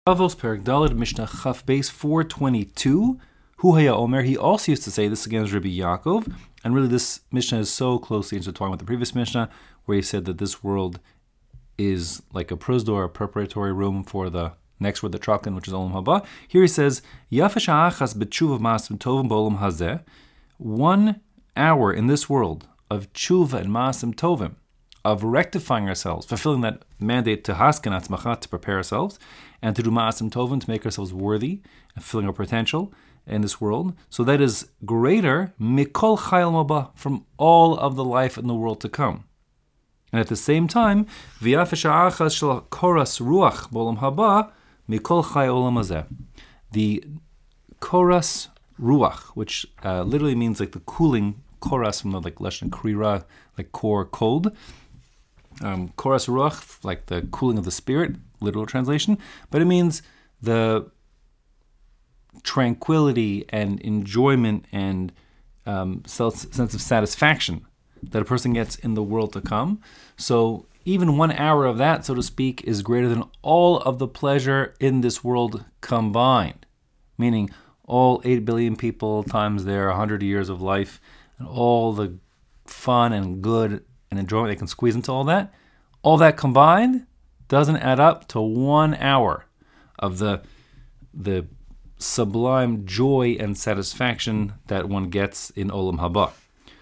Avos Perek Daled Mishnah Chaf Beis 422. Hu Haya Omer. He also used to say this against Rabbi Yaakov, and really this Mishnah is so closely intertwined with the previous Mishnah, where he said that this world is like a prosdor, a preparatory room for the next word, the Trakin, which is Olam Haba. Here he says, Yafesh ha'achas b'tshuva ma'asim tovim b'olam hazeh. 1 hour in this world of tshuva and ma'asim tovim, of rectifying ourselves, fulfilling that mandate to hasken atzmacha, to prepare ourselves, and to do ma'asim tovim, to make ourselves worthy and fulfilling our potential in this world. So that is greater mikol chayil maba, from all of the life in the world to come. And at the same time, v'yafesh ha'achas shel koras ruach b'olam haba mikol chayil olam hazeh. The koras ruach, which literally means like the cooling, koras from the like lashon krira, like core, cold. Koras ruach, like the cooling of the spirit, literal translation, but it means the tranquility and enjoyment and sense of satisfaction that a person gets in the world to come. So even 1 hour of that, so to speak, is greater than all of the pleasure in this world combined, meaning all 8 billion people times their 100 years of life and all the fun and good and enjoyment they can squeeze into all that combined doesn't add up to 1 hour of the sublime joy and satisfaction that one gets in Olam Haba.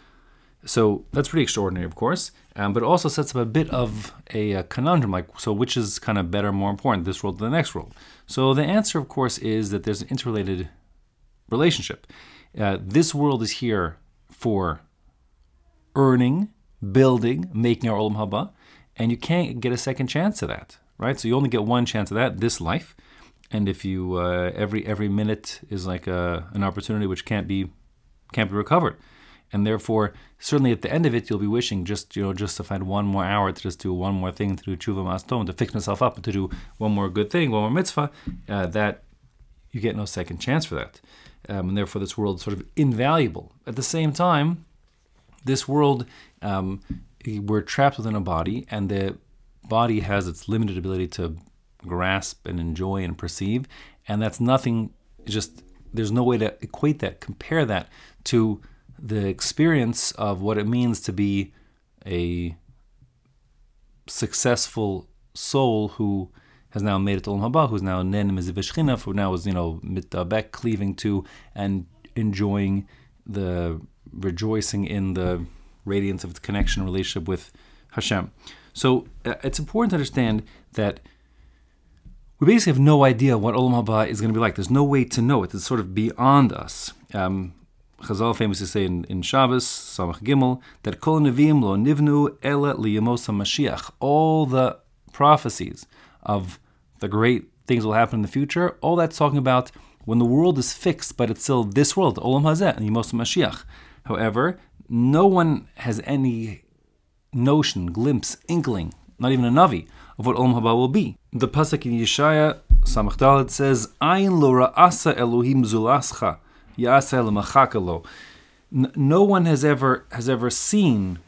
So that's pretty extraordinary, of course, but it also sets up a bit of a conundrum, like, so which is kind of better, more important, this world or the next world? So the answer, of course, is that there's an interrelated relationship. This world is here for earning, building, making our Olam Haba, and you can't get a second chance of that, right? So you only get one chance of that, this life, and if you every minute is like an opportunity which can't be recovered, and therefore certainly at the end of it you'll be wishing just to find 1 more hour to just do one more thing, to do tshuva mastom, to fix myself up, and to do one more good thing, one more mitzvah. That you get no second chance for that, and therefore this world is sort of invaluable. At the same time, this world, we're trapped within a body, and the body has its limited ability to grasp and enjoy and perceive, and that's nothing, just there's no way to equate that, compare that to the experience of what it means to be a successful soul who has now made it to Olam Haba, who's now nen meziveshchina, who now is mitabek, cleaving to and enjoying the rejoicing in the radiance of its connection and relationship with Hashem. So it's important to understand that we basically have no idea what Olam Haba is going to be like. There's no way to know it. It's sort of beyond us. Chazal famously say in Shabbos, Samach Gimel, that Kol Neviim lo nivnu ela liyamos HaMashiach. All the prophecies of the great things will happen in the future, all that's talking about when the world is fixed, but it's still this world, Olam Hazeh, and Yemos HaMashiach. However, no one has any notion, glimpse, inkling, not even a Navi, of what Olam Haba will be. The pasuk in Yeshaya, Samach Daled, says, Ayin lo ra'asa Elohim zulascha, ya'asa l'machaka lo. No one has ever seen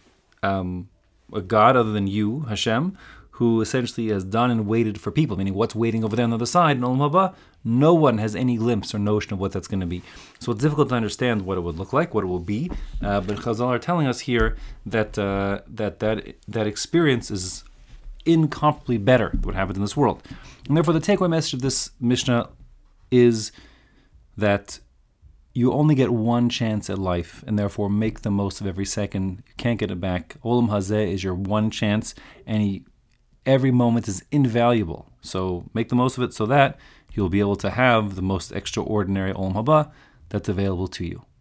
a God other than you, Hashem, who essentially has done and waited for people, meaning what's waiting over there on the other side in Olam Haba. No one has any glimpse or notion of what that's going to be. So it's difficult to understand what it would look like, what it will be. But Chazal are telling us here that that experience is incomparably better than what happens in this world. And therefore the takeaway message of this Mishnah is that you only get one chance at life, and therefore make the most of every second. You can't get it back. Olam Hazeh is your one chance, and every moment is invaluable. So make the most of it so that you'll be able to have the most extraordinary Olam Haba that's available to you.